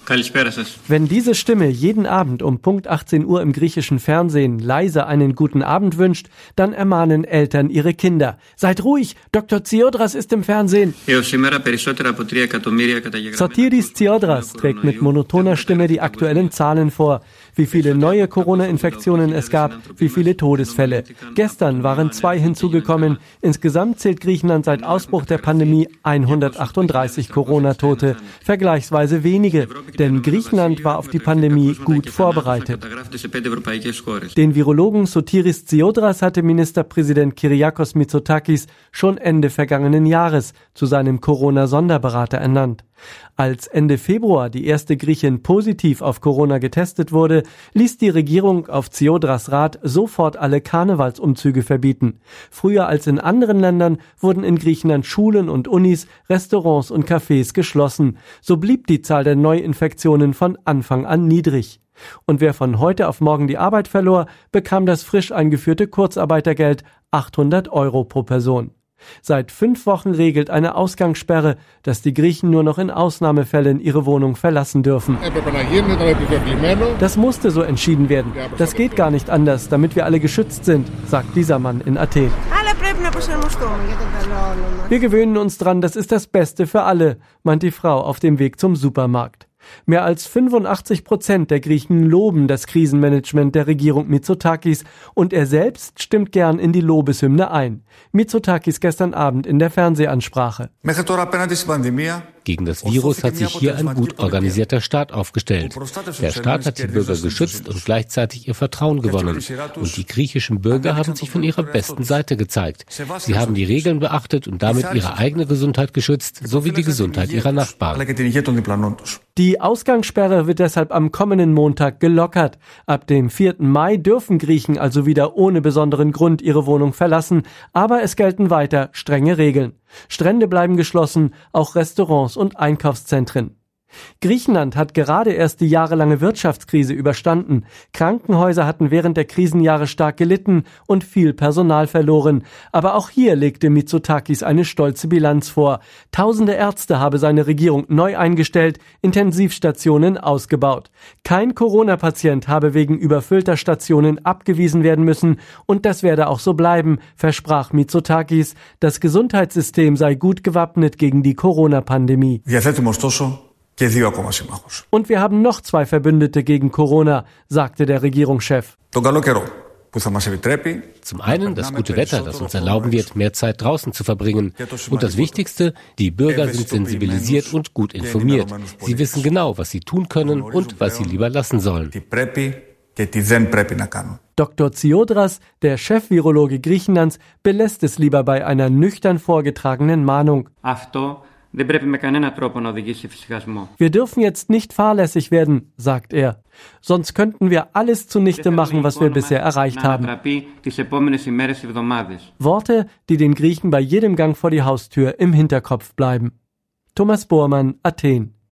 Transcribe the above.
Wenn diese Stimme jeden Abend um Punkt 18 Uhr im griechischen Fernsehen leise einen guten Abend wünscht, dann ermahnen Eltern ihre Kinder. Seid ruhig, Dr. Tsiodras ist im Fernsehen. Sotiris Tsiodras trägt mit monotoner Stimme die aktuellen Zahlen vor. Wie viele neue Corona-Infektionen es gab, wie viele Todesfälle. Gestern waren 2 hinzugekommen. Insgesamt zählt Griechenland seit Ausbruch der Pandemie 138 Corona-Tote. Vergleichsweise wenige, denn Griechenland war auf die Pandemie gut vorbereitet. Den Virologen Sotiris Tsiodras hatte Ministerpräsident Kyriakos Mitsotakis schon Ende vergangenen Jahres zu seinem Corona-Sonderberater ernannt. Als Ende Februar die erste Griechin positiv auf Corona getestet wurde, ließ die Regierung auf Tsiodras Rat sofort alle Karnevalsumzüge verbieten. Früher als in anderen Ländern wurden in Griechenland Schulen und Unis, Restaurants und Cafés geschlossen. So blieb die Zahl der Neuinfektionen von Anfang an niedrig. Und wer von heute auf morgen die Arbeit verlor, bekam das frisch eingeführte Kurzarbeitergeld 800 € pro Person. Seit 5 Wochen regelt eine Ausgangssperre, dass die Griechen nur noch in Ausnahmefällen ihre Wohnung verlassen dürfen. Das musste so entschieden werden. Das geht gar nicht anders, damit wir alle geschützt sind, sagt dieser Mann in Athen. Wir gewöhnen uns dran, das ist das Beste für alle, meint die Frau auf dem Weg zum Supermarkt. Mehr als 85% der Griechen loben das Krisenmanagement der Regierung Mitsotakis und er selbst stimmt gern in die Lobeshymne ein. Mitsotakis gestern Abend in der Fernsehansprache. Gegen das Virus hat sich hier ein gut organisierter Staat aufgestellt. Der Staat hat die Bürger geschützt und gleichzeitig ihr Vertrauen gewonnen. Und die griechischen Bürger haben sich von ihrer besten Seite gezeigt. Sie haben die Regeln beachtet und damit ihre eigene Gesundheit geschützt, sowie die Gesundheit ihrer Nachbarn. Die Ausgangssperre wird deshalb am kommenden Montag gelockert. Ab dem 4. Mai dürfen Griechen also wieder ohne besonderen Grund ihre Wohnung verlassen, aber es gelten weiter strenge Regeln. Strände bleiben geschlossen, auch Restaurants und Einkaufszentren. Griechenland hat gerade erst die jahrelange Wirtschaftskrise überstanden. Krankenhäuser hatten während der Krisenjahre stark gelitten und viel Personal verloren. Aber auch hier legte Mitsotakis eine stolze Bilanz vor. Tausende Ärzte habe seine Regierung neu eingestellt, Intensivstationen ausgebaut. Kein Corona-Patient habe wegen überfüllter Stationen abgewiesen werden müssen und das werde auch so bleiben, versprach Mitsotakis. Das Gesundheitssystem sei gut gewappnet gegen die Corona-Pandemie. Und wir haben noch 2 Verbündete gegen Corona, sagte der Regierungschef. Zum einen das gute Wetter, das uns erlauben wird, mehr Zeit draußen zu verbringen. Und das Wichtigste, die Bürger sind sensibilisiert und gut informiert. Sie wissen genau, was sie tun können und was sie lieber lassen sollen. Dr. Tsiodras, der Chef-Virologe Griechenlands, belässt es lieber bei einer nüchtern vorgetragenen Mahnung. Wir dürfen jetzt nicht fahrlässig werden, sagt er. Sonst könnten wir alles zunichte machen, was wir bisher erreicht haben. Worte, die den Griechen bei jedem Gang vor die Haustür im Hinterkopf bleiben. Thomas Bormann, Athen.